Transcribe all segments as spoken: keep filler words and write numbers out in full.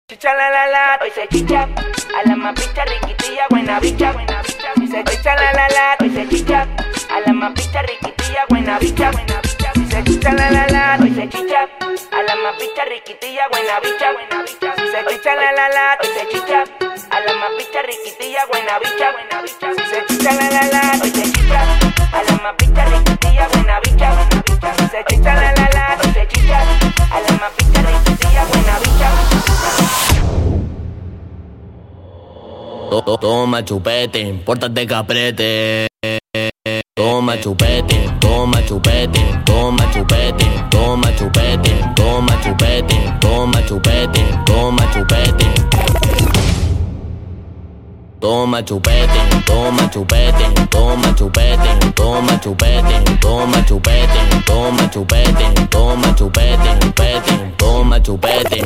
Chicha la la la, hoy se chicha, a la más picha riquitilla, buena bicha, buena bicha. Hoy se chicha la la la, hoy se chicha, a la más picha riquitilla, buena bicha, buena bicha. Hoy se chicha la la la, hoy se chicha, a la más picha riquitilla, buena bicha, buena bicha. Hoy se chicha la la la, hoy se chicha, a la más picha riquitilla, buena bicha, buena bicha. Hoy se chicha la la la, hoy se chicha, a la más picha riquitilla, buena bicha, buena bicha. Hoy se chicha la la la, hoy se chicha, a la más picha riquitilla, buena bicha. Toma chupete, pórtate caprete. Toma chupete, toma chupete, toma chupete, toma chupete, toma chupete, toma chupete, toma chupete. Toma chupete, toma chupete, toma chupete, toma chupete, toma chupete, toma chupete, toma chupete, chupete, toma chupete.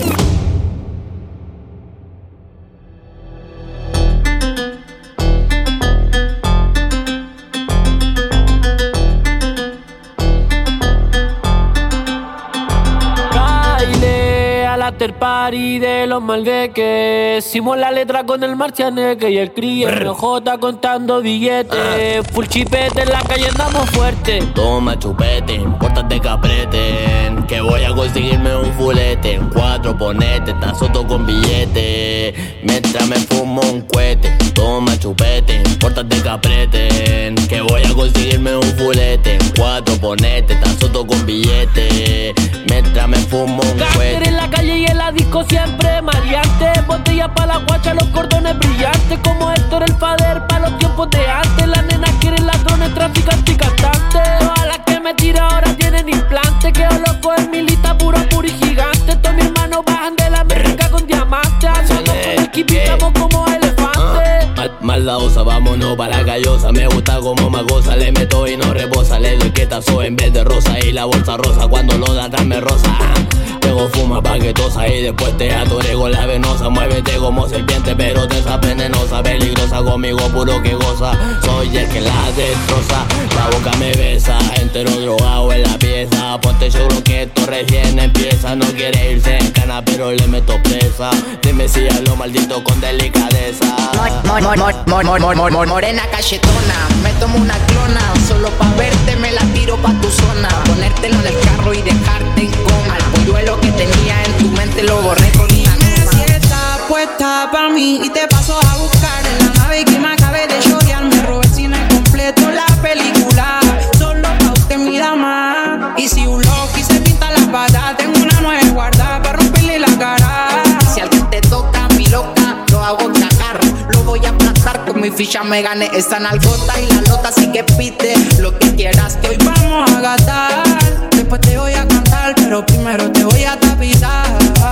After party de los malgueques. Hicimos la letra con el marcianeque y el cría M J contando billetes. Full chipete en la calle andamos fuerte. Toma chupete, pórtate caprete, que voy a conseguirme un fulete. En cuatro ponete, tazoto con billete, mientras me fumo un cohete. Toma chupete, pórtate caprete, que voy a conseguirme un fulete. En cuatro ponete, tazoto con billete, mientras me fumo un cohete. En la calle y en la disco siempre maleante. Botella pa' la guacha, los cordones brillantes. Como Héctor el Fader pa' los tiempos de antes. Las nenas quieren ladrones, traficantes y cantantes. Todas las que me tira ahora tienen implante. Quedo loco en mi lista, puro, puro y gigante. Todos mis hermanos bajan de la América con diamantes. Andamos con equipo y estamos como elefantes. Mal, maldadosa, vámonos pa' la callosa. Me gusta como me goza, le meto y no reposa. Le doy quietazo en vez de rosa y la bolsa rosa. Cuando lo da me rosa. Luego fuma paquetosa y después te atoré con la venosa. Muévete como serpiente pero te esa venenosa. Peligrosa conmigo puro que goza. Soy el que la destroza. La boca me besa, entero drogado en la pieza. Ponte seguro que esto recién empieza. No quiere irse en cana pero le meto presa. Dime si a lo maldito con delicadeza. Mor, mor, mor, mor, mor, mor, mor, mor, morena cachetona. Me tomo una clona. Solo pa' verte me la tiro pa' tu zona. Ponértelo en el carro y dejarte en coma. Al polluelo que tenía en tu mente lo borré con una numa. Si estás puesta pa' mí y te paso a buscar en la nave que me acabé de chorear. Me robé el cine completo, la película. Solo pa' usted mi dama. Y si un loco se pinta las patas, tengo una nueva guardada para romperle la cara. Si alguien te toca, mi loca, lo hago cagar. Lo voy a aplastar con mi ficha, me gané esa nalgota y la nota, así que pide lo que quieras que hoy vamos a gastar. Después te voy a cantar, pero primero te voy a tapizar.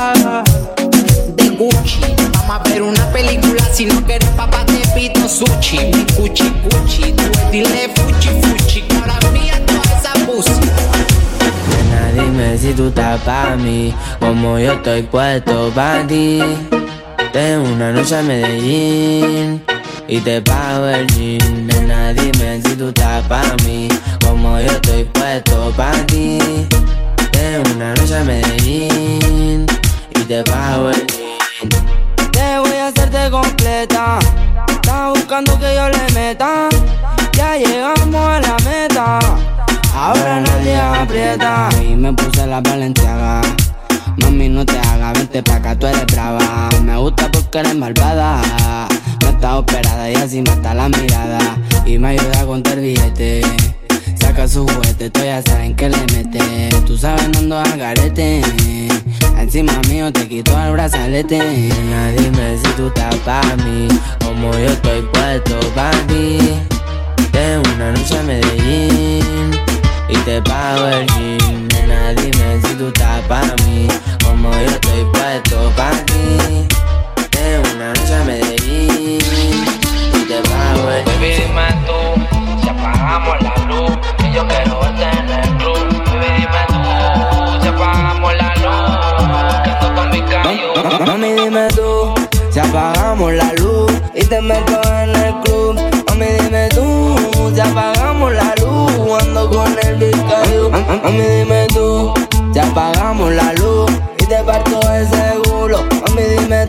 De Gucci, vamos a ver una película. Si no quieres papá te pido sushi. Mi cuchi cuchi, tú dile fuchi fuchi. Que ahora mía toda esa pussy. Nena, dime si tú estás pa' mí, como yo estoy puesto pa' ti. Tengo una noche a Medellín y te pago el gym. Nena, dime si tú estás pa' mí, como yo estoy puesto pa' ti. Tengo una noche a Medellín y te pago el gym. Te voy a hacerte completa. Estás buscando que yo le meta. Ya llegamos a la meta. Ahora nadie aprieta. Y me puse la Balenciaga. Mami, no te hagas, vente pa' acá, tú eres brava. Me gusta porque eres malvada. No estás operada y así mata la mirada. Y me ayuda a contar billetes. Saca su juguete, tú ya saben que le mete. Tú sabes, no ando al garete. Encima mío te quito el brazalete. Nena, dime si tú estás pa' mí, como yo estoy puesto pa' ti. Tengo una noche a Medellín y te pago el gym. Nena, dime si tú estás pa' mí, como yo estoy puesto pa' ti. Tengo una noche a Medellín y te pago el gym. Baby, dime tú, si apagamos la luz, y yo quiero verte en el club. Baby, dime tú, si apagamos la luz, que ando con mi callo. Mami, dime tú, si apagamos la luz y te meto en el club. Mami, dime tú, si apagamos la luz, ando con el Vizcayo. Mami, dime tú, si apagamos la luz y te parto ese culo. Mami, dime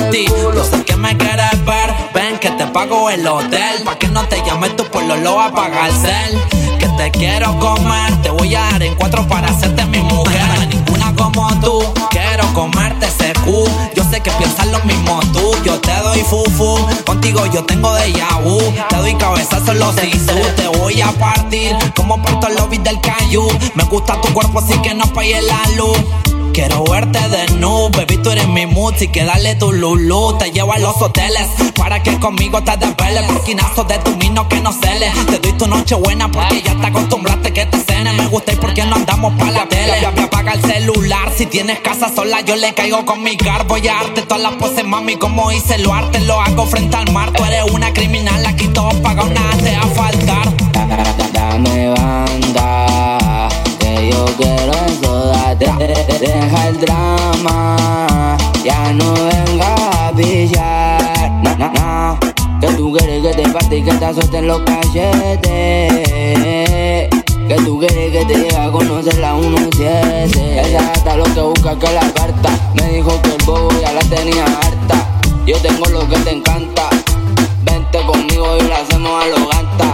ti. Yo sé que me quieres ver, ven que te pago el hotel. Pa' que no te llames tú por lo lo a pagar cel. Que te quiero comer, te voy a dar en cuatro para hacerte mi mujer. No hay ninguna como tú, quiero comerte ese cu. Yo sé que piensas lo mismo tú, yo te doy fufu. Contigo yo tengo déjà vu, te doy cabezazos los sisu. Te voy a partir como parto el lobby del Cayu. Me gusta tu cuerpo así que no apagues la luz. Quiero verte desnudo, baby, tú eres mi mood. Si que darle tu lulu, te llevo a los hoteles para que conmigo te desveles. Porquinazo de tu mino que no cele. Te doy tu noche buena porque ya te acostumbraste que te cene. Me gusta y porque no andamos pa' la tele. Ya me apaga el celular, si tienes casa sola yo le caigo con mi car. Voy a darte todas las poses, mami, como hice lo arte. Lo hago frente al mar, tú eres una criminal. Aquí todo pagado, nada te va a faltar. Dame banda, que yo quiero eso, date. Deja el drama, ya no venga a pillar. Na, na, na. Que tú quieres que te parte y que te azoten los cachetes. Que tú quieres que te llegue a conocer la uno siete. Esa gata lo que busca que la carta. Me dijo que el bobo ya la tenía harta. Yo tengo lo que te encanta. Vente conmigo y lo hacemos a lo gata.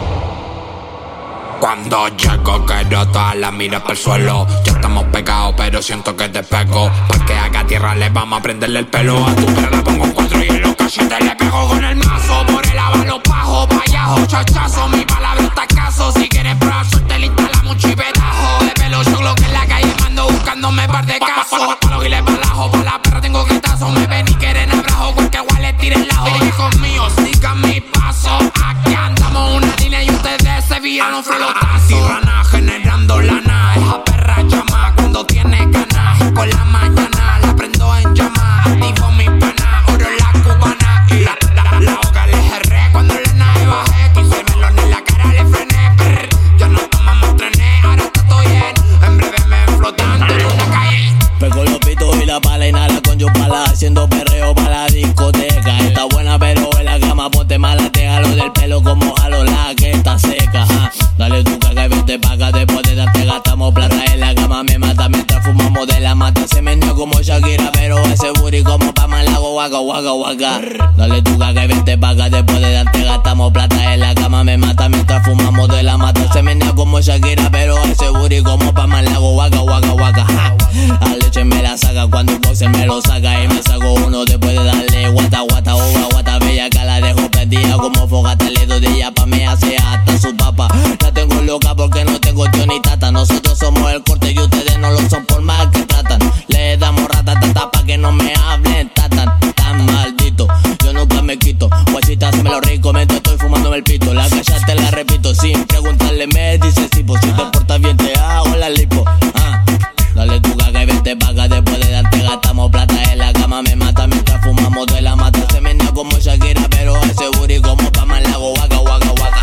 Cuando llego quiero todas las miras por el suelo. Ya estamos pegados pero siento que te pego. Pa' que haga tierra le vamos a prenderle el pelo. A tu perra le pongo un cuatro y en los cachetes le pego con el mazo. Por el avalo bajo, payajo, chachazo. Mi palabra está escaso. Si quieres probar suerte le instalamos un chipetajo. De pelo yo lo que en la calle mando buscándome par de casos. Pa' los giles balajo, pa' la perra tengo gritazo. Me ven y quieren abrajo, cualquier guay le tire el lajo. Hijos míos, sigan mi paso. Aquí andamos una línea y ustedes se vieron flotazo. Tirana generando lana. Esa perra llama cuando tiene ganas. Y por la mañana la prendo en llama. Activo mi pana, oro la cubana. Y la, la, la hoga le cerré cuando la nave bajé. quince melones en la cara le frené. Brr, ya no tomamos trenes, ahora está todo bien. En breve me flotando en una calle. Pego los pitos y la pala y nada con yo pala. Haciendo perreo para la discoteca. Está buena pero en la cama ponte mala. Te jalo del pelo como jalo la que está seca. Ah, dale tu caga y vete pa' acá. Después de darte gastamos plata en la cama. Me mata mientras fumamos de la mata. Se menea como Shakira pero ese booty como pa' malago. Waka waka waka. Dale tu caga y vete pa' acá. Después de darte gastamos plata en la cama. Me mata mientras fumamos de la mata. Se menea como Shakira pero ese booty como pa' malago. Waka waka waka. A leche me la saca cuando un boxer me lo saca. Y me saco uno después de darle guata guata uva guata bella. Que la dejo prendida como fogata. Le doy de ella pa' me hace hasta su papa. La tengo loca porque no tengo tío ni tata. Nosotros somos el corte y ustedes no lo son por más que tratan. Le damos rata tata pa' que no me hablen tatan. Tan maldito, yo nunca me quito. Guachita se me lo rico mientras estoy fumándome el pito. La calla te la repito sin preguntarle me dice si pues si te portas bien te hago la lipo. Ah, dale tu caga y vente pa' acá. Después de darte gastamos plata en la cama. Me mata mientras fumamos de la mata. Se menea como Shakira pero ese booty como pa' malago. Waka waka waka.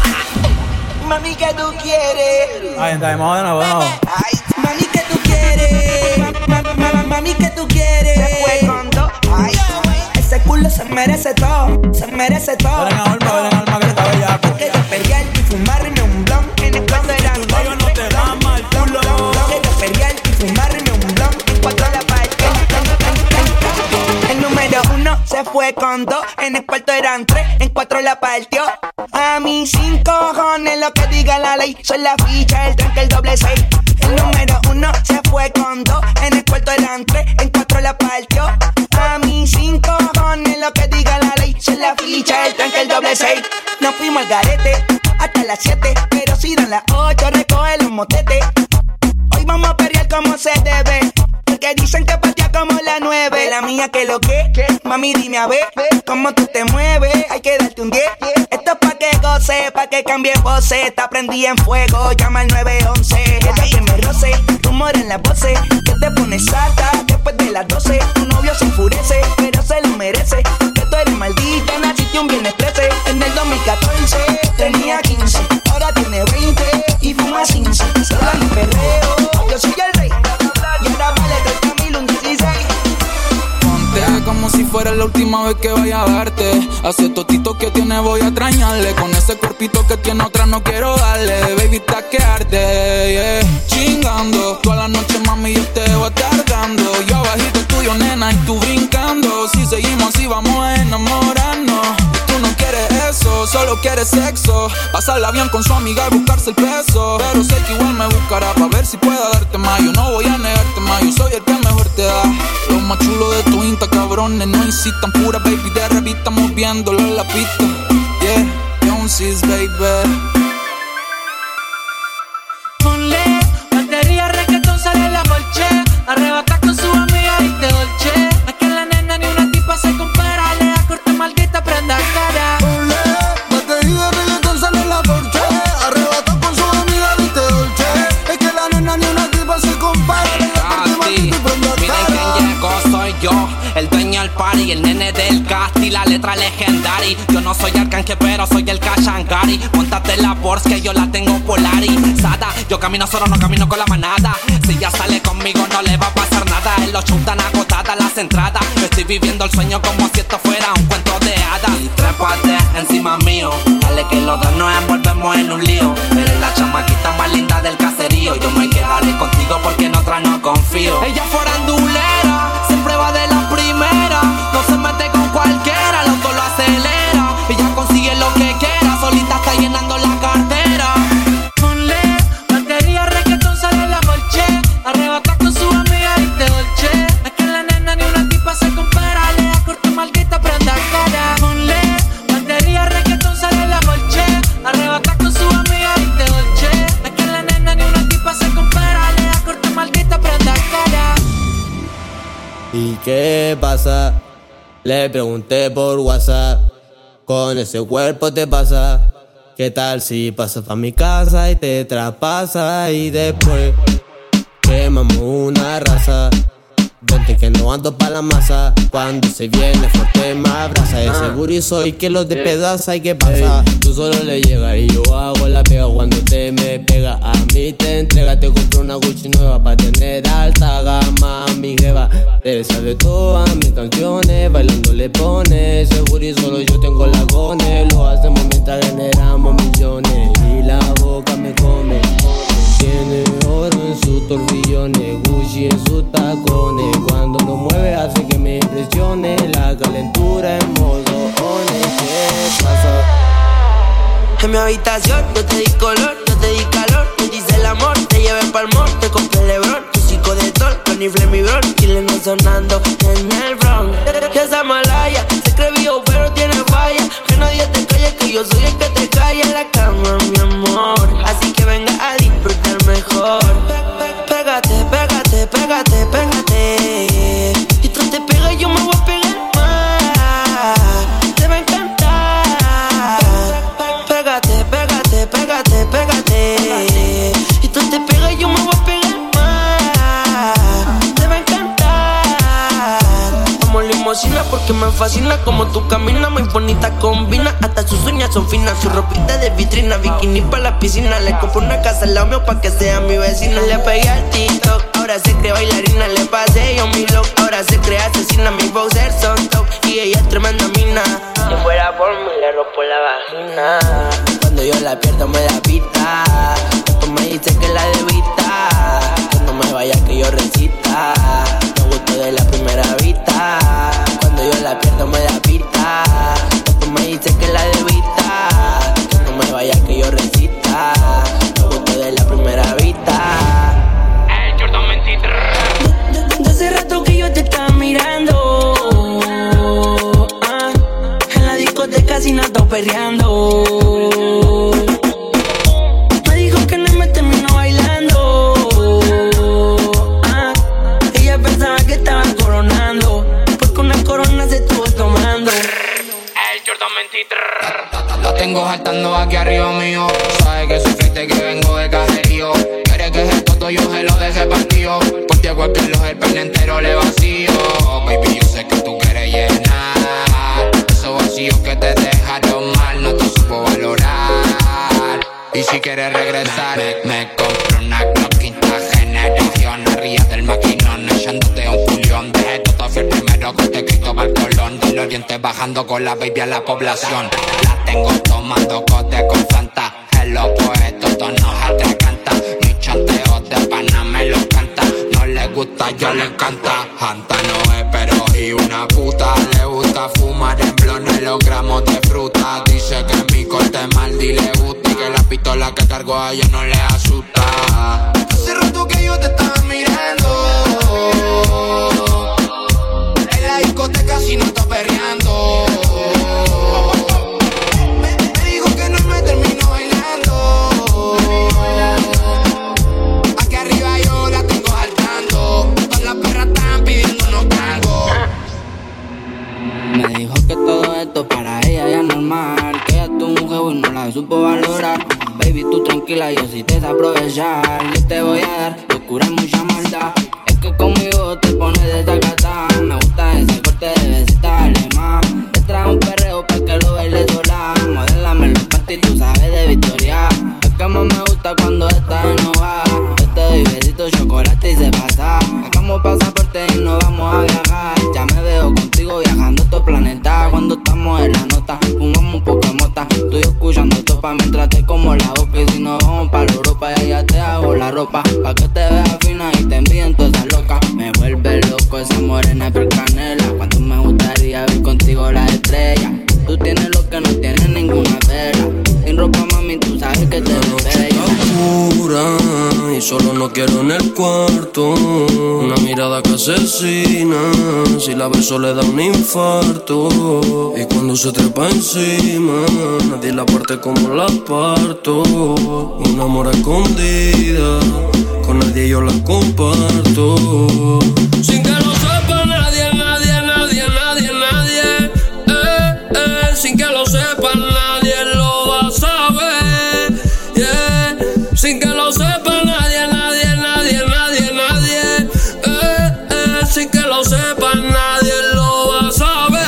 Mami, ¿qué tú quieres? Ahí está, vamos de nuevo, de nuevo. Ay, mami, ¿qué tú quieres? Ma, ma, ma, mami, ¿qué tú quieres? Se fue con dos. Ay, ese culo se merece todo, se merece todo. Ven alma, ven alma que está bella. Que te pelear y fumarme un blunt. En el cuando era un yo no te mama el culo. Que te pelear y fumarme un blunt. En cuatro la parte. El número uno se fue con dos. En el cuarto eran tres, en cuatro la partió. A mí sin cojones lo que diga la ley. Soy la ficha, el tranque, el doble seis. El número uno se fue con dos. En el cuarto eran tres, en cuatro la partió. A mí sin cojones lo que diga la ley. Soy la ficha, el tranque, el doble seis. Nos fuimos al garete hasta las siete. Pero si dan las ocho, recoge los motetes. Hoy vamos a pelear como se debe. Porque dicen que patea como la nueve. La mía que lo que, mami dime a ver cómo tú te mueves, hay que darte un diez. Esto es pa' que goce, pa' que cambie pose. Está prendida en fuego, llama al nueve once. Ella que me roce, rumor en la voces. Que te pones sata después de las doce. Tu novio se enfurece, pero se lo merece. Que tú eres maldita, naciste un viernes trece. En el dos mil catorce tenía quince, ahora tiene veinte y fuma quince. Solo en perreo, yo soy el rey. Y ahora vale treinta mil un dieciséis. Ponte como si fuera la última vez que vaya a verte. A ese totito que tiene voy a extrañarle. Con ese cuerpito que tiene otra no quiero darle. Baby, está que arde, yeah. Chingando, toda la noche mami yo te voy a estar dando. Yo bajito tuyo nena y tú brincando. Si seguimos así vamos a enamorarnos. Tú no quieres eso, solo quieres sexo. Pasarla bien con su amiga y buscarse el peso. Pero sé que igual me buscará pa' ver si puedo darte más. Yo no voy a negarte más, yo soy el que mejor te da. Lo más chulo de tu Insta, cabrones, no insistan. Pura baby de revista, estamos viéndolo en la pista. Yeah, Jonesy's, baby. Ponle batería, reggaetón, sale la bolche. Arrebata con su amiga y te dolce. Es que la nena ni una tipa se compara. Le da corte maldita, prenda cara. Ponle batería, reggaetón, sale la bolche. Arrebata con su amiga y te dolce. Es que la nena ni una tipa se compara. Le da corte maldita, prenda cara. Miren quién llegó, soy yo, el dueño del party, el nene del casti, la letra legendary. Yo no soy Arcángel, pero soy el Kashangari. Móntate la Porsche que yo la tengo polarizada. Yo camino solo, no camino con la manada. Si ya sale conmigo no le va a pasar nada. En los shows tan agotadas las entradas. Estoy viviendo el sueño como si esto fuera un cuento de hadas. Y trépate encima mío, dale que los dos nos envolvemos en un lío. Eres la chamaquita más linda del caserío. Yo me quedaré contigo porque en otra no confío. Ella forandulera, siempre va de la primera. No se mete con cualquiera, el auto lo acelera. Ella consigue lo que quiera, solita está llenando la cartera. Ponle batería, reggaetón, sale la bolche. Arrebata con su amiga y te dolce. Es que la nena ni una tipa se compara. Le da corte maldita, prenda cara. Ponle batería, reggaetón, sale la bolche. Arrebata con su amiga y te dolce. Es que la nena ni una tipa se compara. Le da corte maldita, prenda cara. ¿Y qué pasa? Le pregunté por WhatsApp. Con ese cuerpo te pasa. ¿Qué tal si pasas pa' mi casa y te traspasa? Y después quemamos una raza. Vente que no ando pa' la masa. Cuando se viene fuerte me abraza. De seguro y soy que los despedaza. ¿Y qué pasa? Hey, tú solo le llegas y yo hago la pega. Cuando te me pega a mí te entrega. Te compro una Gucci nueva pa' tener alta gama. Mi jeva te sabe todas mis canciones. Bailando le pone. Seguro y solo yo tengo lagones. Lo hacemos mientras generamos millones. Y la boca me come. Tiene oro en sus torbillones, Gucci en sus tacones. Cuando lo mueve hace que me impresione. La calentura en modo one. ¿Qué pasa? En mi habitación yo te di color, yo te di calor. Te hice el amor, te llevé pa'l mall. Te compré el Lebron, músico de Tol, Tony Flemmy Bron. Chile no sonando en el Bronx. Ya esa malaya, se cree vivo pero tiene falla. Que nadie te calle, que yo soy el que te calla en la cama, mi amor. Así que venga a disfrutar mejor. Pégate, pégate, pégate, pégate. Y tú te pegas y yo me voy a pegar más. Te va a encantar. Pégate, pégate, pégate, pégate. Y tú te pegas y yo me voy a pegar más. Te va a encantar. Como limosina porque me fascina como tú caminas. Muy bonita combina, hasta sus uñas son finas. Su ropita de vitrina, bikini pa' la piscina. Le compro una casa al lado mío pa' que sea mi vecina. Le pegué al TikTok, ahora se cree bailarina. Le pasé yo mi look, ahora se cree asesina. Mis boxers son top y ella es tremenda mina. Si fuera por mí le rompo la vagina. Cuando yo la pierdo me da pita. Después me dice que la debita. Que no me vaya que yo recita. Me gustó de la primera vista. Cuando yo la pierdo me da pita. Después me dice que la debita. Que no me vaya que yo recita. Me gustó de la primera vista. El Jordan veintitrés. De hace rato que yo te estaba mirando. Ah, en la discoteca sin nada perreando. Me dijo que no me terminó bailando. Ah, ella pensaba que estaba coronando. Porque una corona se estuvo tomando. El Jordan veintitrés. La tengo saltando aquí arriba mío. Sabe que sufriste que vengo de caserío. Quiere que ese toto yo se lo deje partido. Porque a cualquier loja el pene entero le vacío. Baby, yo sé que tú quieres llenar esos vacíos que te dejaron mal. No te supo valorar. Y si quieres regresar, me, me compro una Glock quinta generación. Arriba del maquinón, echándote un culión. Dejé todo fiel primero que te quito pa'l colón. Del oriente bajando con la baby a la población. La tengo tomando cote con Fanta. El loco esto, todos nos atracantan. Mis chanteos de pana me los canta. No le gusta gusta, yo le encanta. Janta no es, pero y una puta. Le gusta fumar en blones los gramos de fruta. Dice que mi corte es mal y le gusta, y que la pistola que cargo a ella no le asusta. Hace rato que yo te estaba mirando, en la discoteca si no está perreando. Me dijo que no me terminó bailando. Aquí arriba yo la tengo saltando. Todas las perras están pidiendo unos tangos. Me dijo que todo esto para ella ya es normal, que ella es tu mujer y no la supo valorar. Baby, tú tranquila, yo sí te sé aprovechar. Yo te voy a dar locura y mucha maldad. Es que conmigo te pones desacatada. Me gusta ese corte de besita alemán. Te trae un perreo pa' que lo baile sola. Modélame los panties, tú sabes de Victoria. Es que más me gusta cuando estás enojada. Yo te doy besitos, chocolate y se pasa. Sacamos pasaporte y nos vamos a viajar. Ya me veo contigo viajando a otro planeta. Cuando estamos en la nota, fumamos un poco de mota. Tú y yo escuchando topa mientras te como la boca. Y si nos vamos para Europa, ya, ya te hago la ropa. Pa' que te veas fina y te envíen toda esa loca. Me vuelve loco esa morena de canela. Cuánto me gustaría ver contigo las estrellas. Tú tienes lo que no tiene ninguna vela. Sin ropa, mami, tú sabes que te ves bella. Y solo no quiero en el cuarto una mirada que asesina. Si la beso le da un infarto. Y cuando se trepa encima, nadie la parte como la parto. Un amor a escondida, con nadie yo la comparto. Sin que lo sepa nadie, nadie, nadie, nadie, nadie. Eh, eh, sin que lo sepa nadie lo va a saber. Yeah. Sin que lo sepa nadie, nadie, nadie, nadie, nadie. Eh, eh, sin que lo sepa nadie lo va a saber.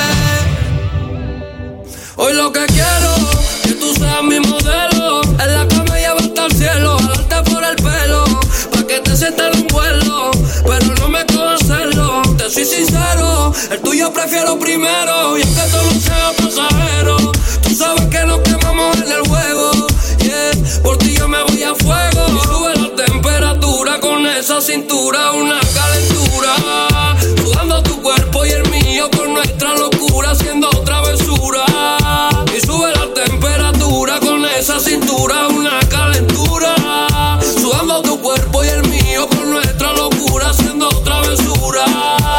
Hoy lo que quiero es que tú seas mi modelo. En la cama llevarte al cielo, jalarte por el pelo, pa' que te sientas en un vuelo. Pero no me cojas hacerlo, te soy sincero. El tuyo prefiero primero, y aunque todo sea pasajero, tú sabes que nos quemamos en el juego. Yeah, por ti yo me voy a fuego. Y sube la temperatura con esa cintura, una calentura. Sudando tu cuerpo y el mío con nuestra locura, haciendo travesura. Y sube la temperatura con esa cintura, una calentura. Sudando tu cuerpo y el mío con nuestra locura, haciendo travesura.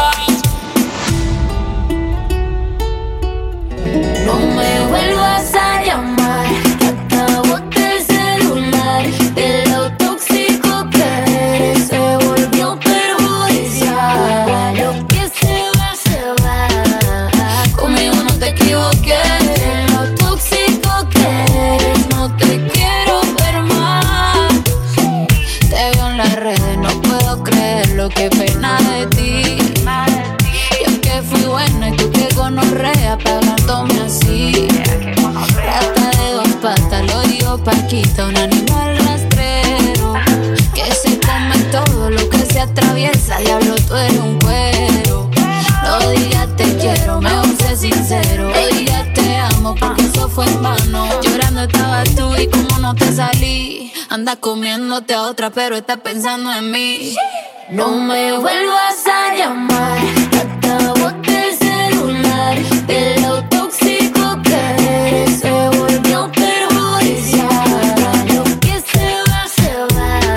No me vuelvas a llamar, que acabote el celular. De lo tóxico que eres se volvió perjudicial. Lo que se va, se va. Conmigo no te equivoqué. De lo tóxico que eres no te quiero ver más. Te veo en las redes, no puedo creerlo, qué pena de ti. Y aunque fui buena y tú que gonorrea pagándome así. Rata de dos patas, lo digo Paquita, un animal rastrero que se come todo lo que se atraviesa. Diablo, tú eres un cuero. No digas te quiero, mejor sé sincero. No digas te amo porque eso fue en vano. Llorando estabas tú y como no te salí. Andas comiéndote a otra pero estás pensando en mí. No me vuelvas a llamar, que acabote el celular. De lo tóxico que eres se volvió perjudicial. Lo que se va, se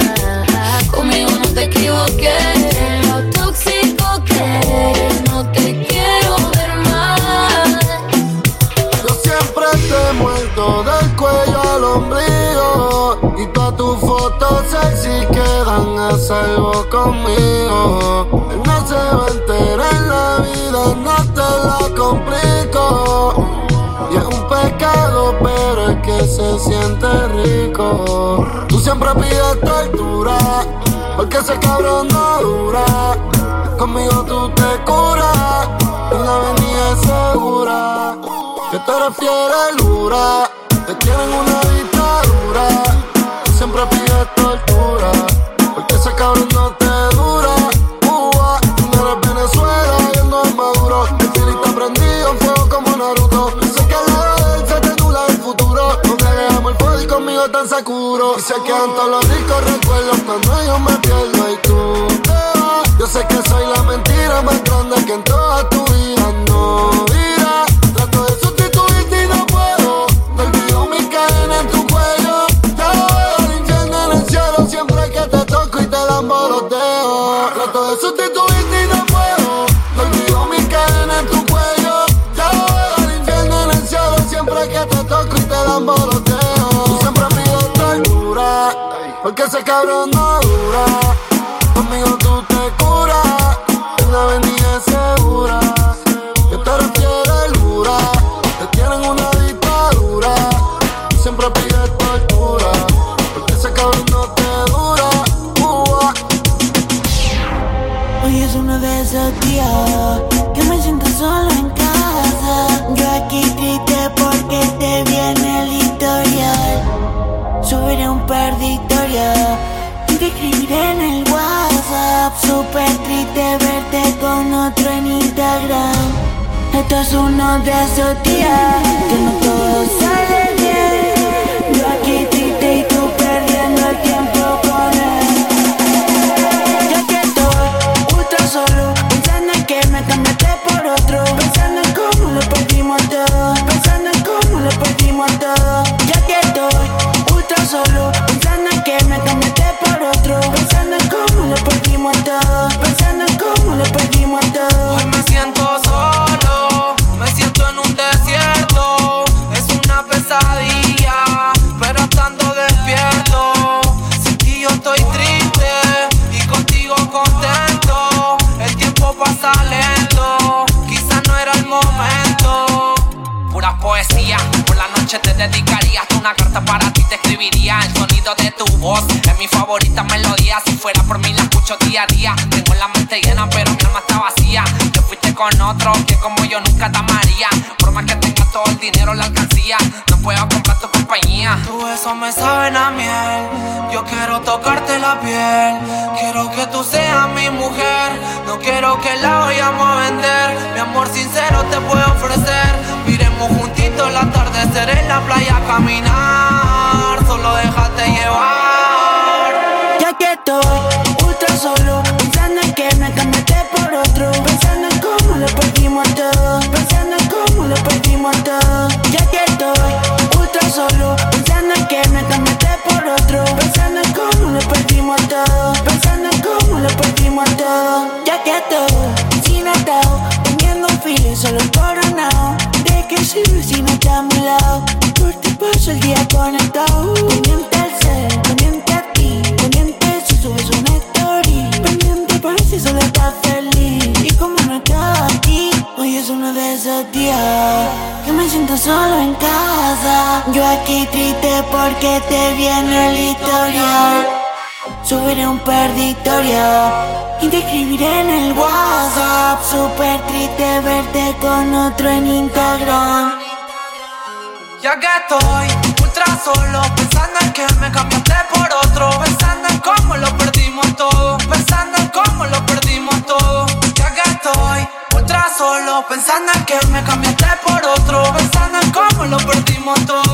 va. Conmigo no te equivoqué. De lo tóxico que eres no te quiero ver más. Yo siempre te muerto del cuello al ombligo, y todas tus fotos sexy quedan a salvo conmigo. Él no se va a enterar en la vida, no te la complico. Y es un pecado, pero es que se siente rico. Tú siempre pides tortura, porque ese cabrón no dura. Conmigo tú te curas, en la avenida es segura. Que te refieres lura, te tienen una dictadura. Tú siempre pides tortura, porque ese cabrón no te dura. Cuba, tú no eres Venezuela, y él no es Maduro. El filita prendido en fuego como Naruto. Dice que al lado de él se te nula el futuro. No me dejamos el fuego y conmigo tan seguro. Y se quedan todos los ricos recuerdos cuando yo me pierdo y tú te vas. Yo sé que soy la mentira más grande que en toda tu vida no irá. Trato de sustituirte y no puedo. Te olvido mi cadena en tu cuello. Ya veo el infierno en el cielo siempre que te toco y te lamboroteo. Trato de sustituirte y no puedo. Te olvido mi cadena en tu cuello. Ya veo el infierno en el cielo siempre que te toco y te lamboroteo. Tú siempre pides ternura, porque ese cabrón no dura. Conmigo tú te curas, en la avenida segura. Que te refieres dura, te tienen una dictadura. Tú siempre pides tortura, porque ese cabrón no te dura. Uh-huh. Hoy es uno de esos días que me siento solo en casa. Yo aquí triste porque te viene el historial. Subiré un par de historias y te escribiré en el WhatsApp. Súper triste verte con otro en Instagram. Esto es uno de esos días que no todo sale bien. Yo aquí triste y tú perdiendo el tiempo con él. Yo que estoy ultra solo, pensando en que me cambiaste por otro. Pensando en cómo lo perdimos todo. Pensando en cómo lo perdimos todo. Yo que estoy ultra solo, pensando en que me cambiaste por otro. Pensando en cómo lo perdimos todo. Pensando en cómo lo perdimos todo. Hoy me siento solo, me siento en un desierto. Es una pesadilla, pero estando despierto. Sin ti yo estoy triste y contigo contento. El tiempo pasa lento, quizás no era el momento. Pura poesía, por la noche te dedicaría hasta una carta para ti te escribiría. El sonido de tu voz es mi favorita melodía. Si fuera por mí la escucho día a día. Tengo la mente llena pero mi alma está vacía. Te fuiste con otro que como yo nunca te amaría. Por más que tengas todo el dinero la alcancía, no puedo comprar tu compañía. Tu beso me saben a miel, yo quiero tocarte la piel. Quiero que tú seas mi mujer, no quiero que la vayamos a vender. Mi amor sincero te puedo ofrecer. Iremos juntitos el atardecer en la playa a caminar. Solo déjate llevar. Ya que estoy ultra solo, pensando en que me cambiaste por otro. Pensando en cómo lo perdimos todo. Pensando en cómo lo perdimos todo. Ya que estoy ultra solo, pensando en que me cambiaste por otro. Pensando en cómo lo perdimos todo. Pensando en cómo lo perdimos todo. Ya que estoy sin atado, teniendo un filo solo coronado. ¿De qué sirve si no está a mi lado? Por ti paso el día conectado. Pendiente al ser, pendiente a ti. Pendiente si subes una story. Pendiente para si solo estás feliz. Y como no estás aquí, hoy es uno de esos días que me siento solo en casa. Yo aquí triste porque te viene el historial. Subiré un par de historias y te escribiré en el WhatsApp. Súper triste verte con otro en Instagram. Ya que estoy ultra solo, pensando en que me cambiaste por otro. Pensando en cómo lo perdimos todo. Pensando en cómo lo perdimos todo. Ya que estoy ultra solo, pensando en que me cambiaste por otro. Pensando en cómo lo perdimos todo.